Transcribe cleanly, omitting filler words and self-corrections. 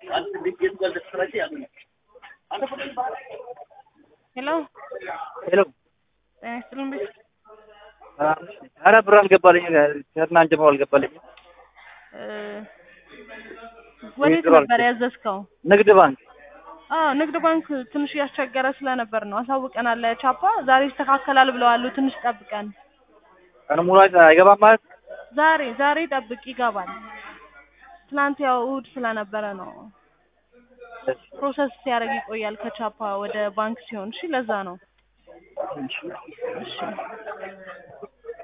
Hello. Hello. Excellent. ኧረ ብር አልገባልኝ ከእናንተ ጀምሮ አልገባልኝ። ወዴት ነበር ያዘዝከው? ንግድ ባንክ። ንግድ ባንክ ትንሽ ያስቸገረ ስለነበር ነው። አሳውቀናል ቻፓ ዛሬ ይስተካከላል ብለዋል። ትንሽ ጠብቀን። ቀን ሙሉ አይገባም ማለት? ዛሬ ጠብቅ ይገባል። ትናንት ያው እሑድ ስለነበረ ነው። ፕሮሰስ ሲያደርግ ይቆያል ከቻፓ ወደ ባንክ ሲሆን። እሺ ለዛ ነው። እሺ